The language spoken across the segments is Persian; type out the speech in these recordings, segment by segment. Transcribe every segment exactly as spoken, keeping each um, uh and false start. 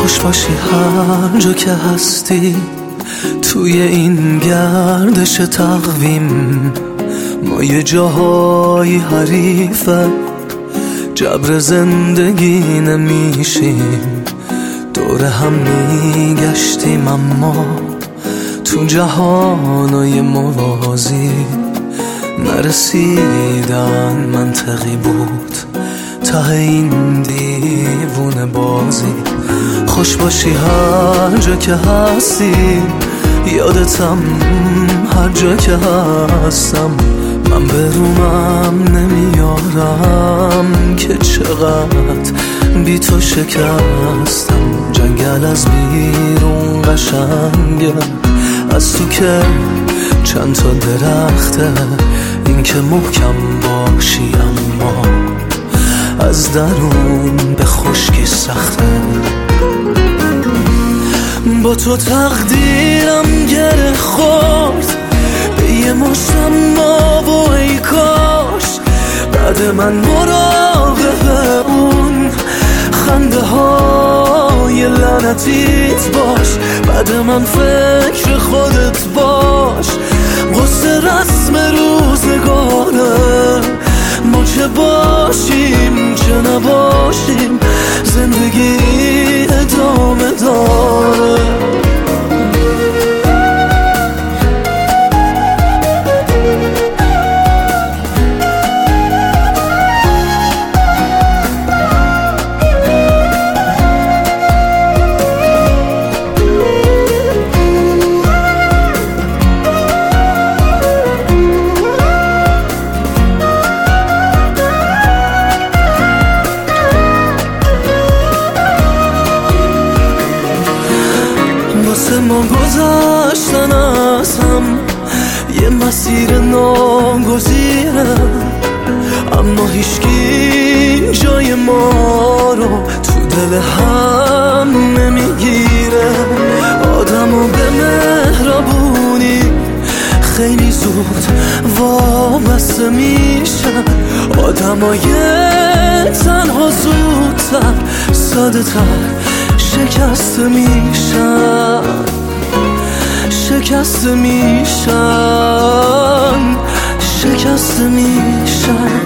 خوش باشی هر جا که هستی، توی این گردش تقویم ما یه جاهای حریفه، جبر زندگی نمیشیم، دور هم میگشتیم اما تو جهانای موازی نرسیدن منطقی بود ته این دیوونه بازی. خوش باشی هر جا که هستی، یادتم هر جا که هستم، من به رومم نمیارم که چقدر بی تو شکستم. جنگل از بیرون قشنگه، از تو که چند تا درخته، این که محکم باشی اما از درون به خشکی سخته. با تو تقدیرم گره خورد به یه مشتم ما و ای کاش بعد من مراقب اون خنده های لعنتیت باش، بعد من فکر خودت باش. قصه رسم روزگاره، ما چه باشیم چه نباشیم، زندگی ادامه داره. واسه ما گذاشتن از هم یه مسیر ناگزیره، اما هیچکی جای ما رو تو دل هم نمیگیره. آدمو به مهربونی خیلی زود وابسته میشن، آدمای تنها زودتر ساده تر شکست میشن، شکست میشن، شکست میشن.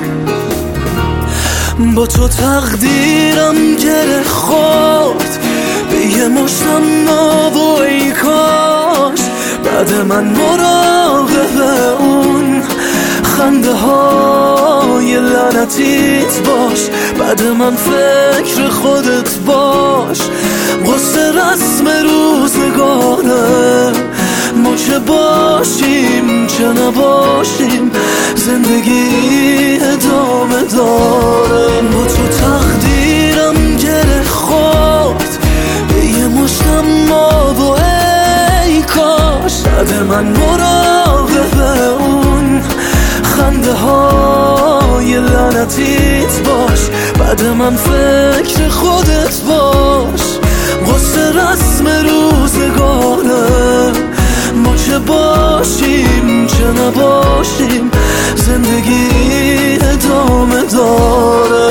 با تو تقدیرم گره خورد به یه مشتم ما و ای کاش بعد من مراقب اون خنده های لعنتیت باش، بعد من فکر خودت باش. قصه رسم روزگاره، ما چه باشیم چه نباشیم، زندگی ادامه داره. با تو تقدیرم گره خورد به یه مشتم ما و ای کاش بعد من مراقب اون خنده های لعنتیت باش، بعد من فکر خودت باش. قصه رسم روزگاره، ما چه باشیم چه نباشیم، زندگی ادامه داره.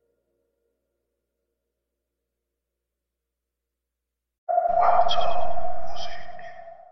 Wow.